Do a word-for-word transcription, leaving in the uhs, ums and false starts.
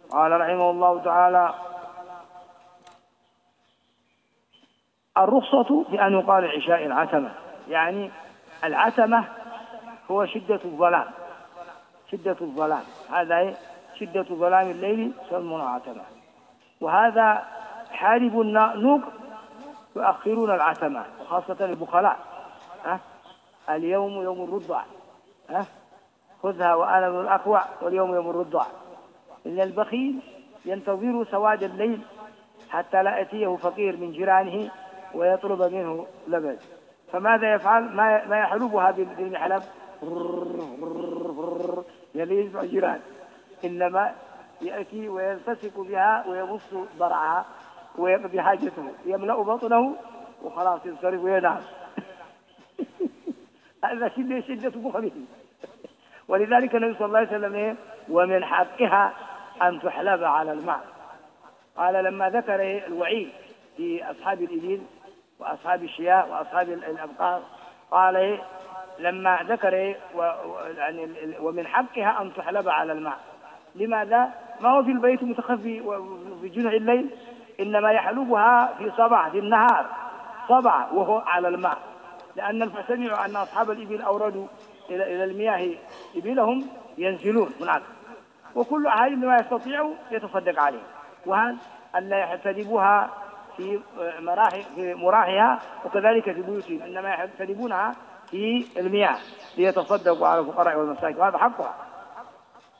قال رحمه الله تعالى: الرخصة بأن يقال عشاء العتمة، يعني العتمة هو شدة الظلام، شدة الظلام هذا شدة ظلام الليل يسمونه عتمة. وهذا حارب النوق يؤخرون العتمة، وخاصة البخلاء. أه؟ اليوم يوم الرضع، أه؟ خذها وأنا من الأكوع، واليوم يوم الرضع. إن البخيل ينتظر سواد الليل حتى لا يأتيه فقير من جيرانه ويطلب منه لبن، فماذا يفعل؟ ما يحلبها بالمحلب يليز الجيران، إنما يأتي ويلتصق بها ويبص ضرعها ويقضي حاجته، يملأ بطنه وخلاص ينصرف وينام. هذا شدة شدة بخله. ولذلك النبي صلى الله عليه وسلم: ومن حقها أن تحلب على الماء. قال لما ذكر الوعيد في أصحاب الإبل وأصحاب الشياء وأصحاب الأبقار، قال لما ذكر ومن حقها أن تحلب على الماء. لماذا؟ ما هو في البيت متخفي في جنح الليل، إنما يحلبها في صباح في النهار صباح وهو على الماء، لأن فسمعوا أن أصحاب الإبل أوردوا إلى المياه إبلهم ينزلون هناك، وكل أحد ما يستطيع يتصدق عليه، وهذا أن لا يحتسبوها في مراحي في مراحها، وكذلك في بيوتهم، إنما يحتسبونها في المياه ليتصدقوا على الفقراء والمساكين، وهذا حقها.